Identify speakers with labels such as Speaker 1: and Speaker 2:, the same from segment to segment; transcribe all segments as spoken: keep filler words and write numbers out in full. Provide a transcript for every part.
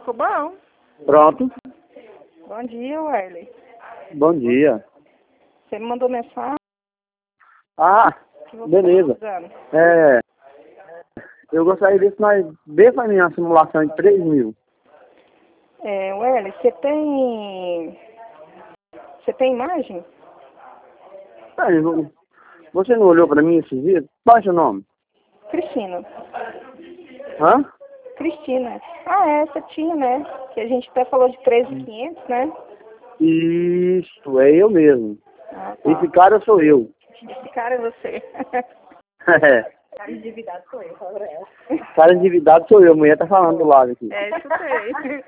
Speaker 1: ficou bom.
Speaker 2: Pronto.
Speaker 1: Bom dia, Wesley.
Speaker 2: Bom dia.
Speaker 1: Você me mandou mensagem?
Speaker 2: Ah,
Speaker 1: que você
Speaker 2: beleza.
Speaker 1: tá precisando.
Speaker 2: É, eu gostaria de ver se nós vê pra mim a simulação de três mil.
Speaker 1: É, Wesley, você tem... Você tem imagem?
Speaker 2: Ah, eu não- Você não olhou pra mim esses dias? Qual é o seu nome?
Speaker 1: Cristina.
Speaker 2: Hã?
Speaker 1: Cristina. Ah, é, você tinha, né? Que a gente até falou de treze mil e quinhentos, né?
Speaker 2: Isso, é eu mesmo.
Speaker 1: Ah, tá.
Speaker 2: Esse cara sou eu.
Speaker 1: Esse cara é você.
Speaker 2: É.
Speaker 1: Cara endividado sou eu, fala pra ela.
Speaker 2: Cara endividado sou eu, a mulher tá falando do lado aqui.
Speaker 1: É, escutei.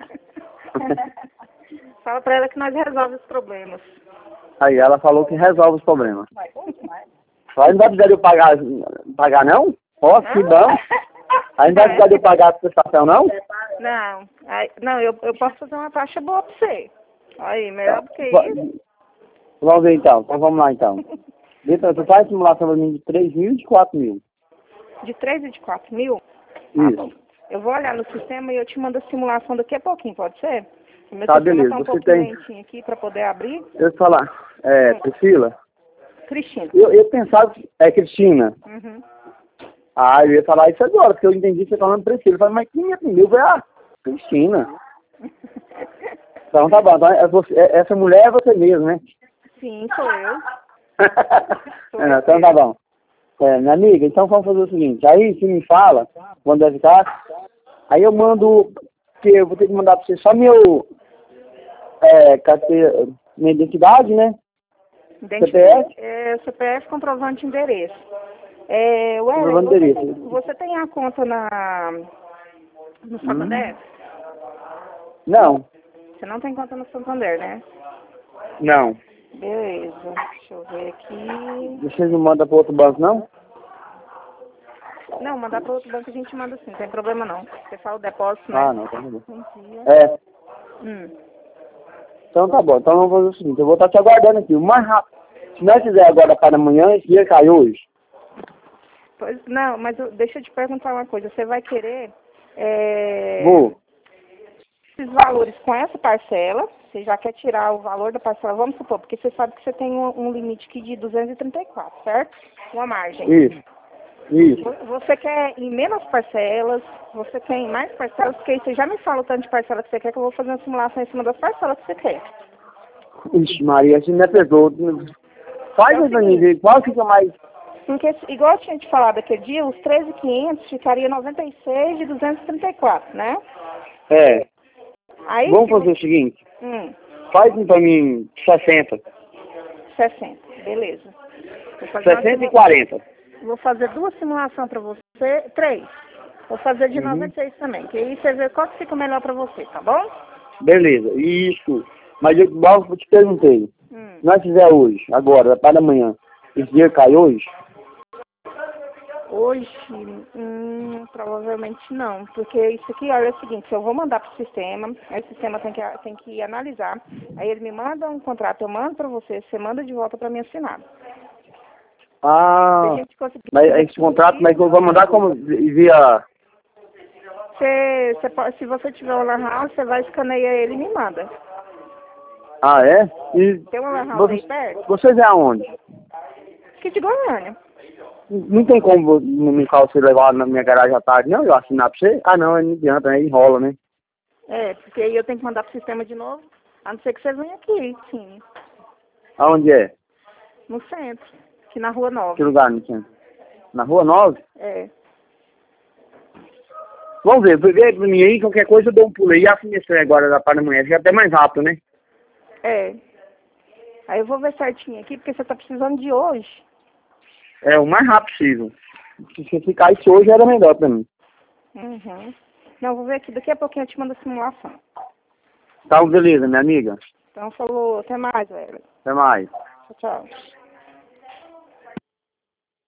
Speaker 1: Fala pra ela que nós resolvemos os problemas.
Speaker 2: Aí ela falou que resolve os problemas.
Speaker 1: Vai, conte mais.
Speaker 2: Aí não vai precisar de eu pagar, pagar não? Ó, que bom. Aí não vai precisar de eu pagar a prestação não?
Speaker 1: Não, aí, não, eu, eu posso fazer uma taxa boa pra você. Aí, melhor do que
Speaker 2: Va-
Speaker 1: isso.
Speaker 2: Vamos ver então, então vamos lá então. Vitor, tu faz simulação pra mim de três mil e de quatro mil.
Speaker 1: De três e de quatro mil?
Speaker 2: Isso.
Speaker 1: Eu vou olhar no sistema e eu te mando a simulação daqui a pouquinho, pode ser? O meu
Speaker 2: Tá,
Speaker 1: sistema
Speaker 2: beleza.
Speaker 1: tá um
Speaker 2: Você
Speaker 1: pouquinho
Speaker 2: tem-
Speaker 1: lentinho aqui pra poder abrir.
Speaker 2: Deixa eu te falar. É, Priscila,
Speaker 1: Cristina.
Speaker 2: eu, eu pensava que é Cristina.
Speaker 1: Uhum.
Speaker 2: Ah, eu ia falar isso agora, porque eu entendi você falando Priscila. Eu falei, mas quem me atendeu? Eu falei, ah, Cristina. Então tá bom, então, é você- é- essa mulher é você mesmo, né?
Speaker 1: Sim, sou eu.
Speaker 2: É, então tá bom. É, minha amiga, então vamos fazer o seguinte, aí você me fala quando deve estar, aí eu mando, que eu vou ter que mandar pra você só meu, é, carteira, minha identidade, né?
Speaker 1: Identi-
Speaker 2: C P F?
Speaker 1: É, C P F comprovante de endereço. É, Wesley,
Speaker 2: Comprovante
Speaker 1: você,
Speaker 2: de
Speaker 1: tem,
Speaker 2: endereço.
Speaker 1: você tem a conta na, no Santander?
Speaker 2: Não,
Speaker 1: Você não tem conta no Santander, né?
Speaker 2: não.
Speaker 1: Beleza, deixa eu ver aqui.
Speaker 2: Vocês não mandam para outro banco, não?
Speaker 1: Não, mandar para outro banco a gente manda sim, não tem problema não. Você fala o depósito, né?
Speaker 2: Ah, não, tá bom.
Speaker 1: Um dia.
Speaker 2: É,
Speaker 1: Hum.
Speaker 2: então tá bom. Então vamos fazer o seguinte, eu vou estar te aguardando aqui, o mais rápido. Se nós fizer agora para amanhã, esse dia cai hoje.
Speaker 1: Pois, não, mas eu- deixa eu te perguntar uma coisa. Você vai querer é,
Speaker 2: Vou.
Speaker 1: esses valores com essa parcela? Você já quer tirar o valor da parcela? Vamos supor, porque você sabe que você tem um, um limite aqui de duzentos e trinta e quatro, certo? Uma margem.
Speaker 2: Isso, isso.
Speaker 1: Vo- Você quer em menos parcelas? Você quer em mais parcelas? Porque aí você já me fala o tanto de parcela que você quer, que eu vou fazer uma simulação em cima das parcelas que você quer.
Speaker 2: Ixi, Maria, você me apertou. Faz
Speaker 1: É o
Speaker 2: aí pra mim
Speaker 1: seguinte.
Speaker 2: ver qual fica mais.
Speaker 1: Porque, igual eu tinha te falado aquele dia, os treze mil e quinhentos ficaria noventa e seis de duzentos e trinta e quatro, né?
Speaker 2: É,
Speaker 1: Aí,
Speaker 2: vamos
Speaker 1: se
Speaker 2: fazer
Speaker 1: você-
Speaker 2: o seguinte,
Speaker 1: Hum,
Speaker 2: faz um pra mim sessenta.
Speaker 1: sessenta, beleza. Vou fazer, uma
Speaker 2: sessenta e
Speaker 1: simula-
Speaker 2: quarenta.
Speaker 1: vou fazer duas simulações para você, três. Vou fazer de
Speaker 2: Uhum.
Speaker 1: noventa e seis também, que aí você vê qual que fica melhor para você, tá bom?
Speaker 2: Beleza, isso. Mas eu igual eu te perguntei,
Speaker 1: Hum.
Speaker 2: se nós fizer hoje, agora, para amanhã, esse dia cai hoje?
Speaker 1: Hoje, hum, provavelmente não, porque isso aqui, olha, é o seguinte, eu vou mandar para o sistema, aí o sistema tem que, tem que analisar, aí ele me manda um contrato, eu mando para você, você manda de volta para mim assinar. Se a
Speaker 2: Ah,
Speaker 1: gente conseguir
Speaker 2: mas
Speaker 1: fazer
Speaker 2: esse
Speaker 1: tudo
Speaker 2: contrato,
Speaker 1: isso,
Speaker 2: mas eu vou mandar como via...
Speaker 1: você, você pode, se você tiver o lan house, você vai escanear ele e me manda.
Speaker 2: Ah, é? E
Speaker 1: Tem uma lan house aí
Speaker 2: vocês,
Speaker 1: perto?
Speaker 2: vocês é aonde?
Speaker 1: Aqui de Goiânia.
Speaker 2: Não tem como no no carro você levar na minha garagem à tarde, não? Eu assinar pra você? Ah, não, não adianta, aí enrola, né?
Speaker 1: É, porque aí eu tenho que mandar pro sistema de novo, a não ser que você venha aqui, sim,
Speaker 2: Aonde é?
Speaker 1: no centro, aqui na Rua
Speaker 2: Que
Speaker 1: Nova.
Speaker 2: lugar, não tinha? Na Rua nove?
Speaker 1: É.
Speaker 2: Vamos ver, vê pra mim aí, qualquer coisa eu dou um pulo aí e assino esse trem agora da parte da manhã, fica até mais rápido, né?
Speaker 1: É. Aí eu vou ver certinho aqui, porque você tá precisando de hoje.
Speaker 2: É, o mais rápido possível. Se você ficar isso hoje era melhor pra mim.
Speaker 1: Uhum. Não, vou ver aqui, daqui a pouquinho eu te mando a simulação.
Speaker 2: Tá, beleza, minha amiga.
Speaker 1: Então falou, até mais, velho.
Speaker 2: Até mais.
Speaker 1: Tchau, tchau.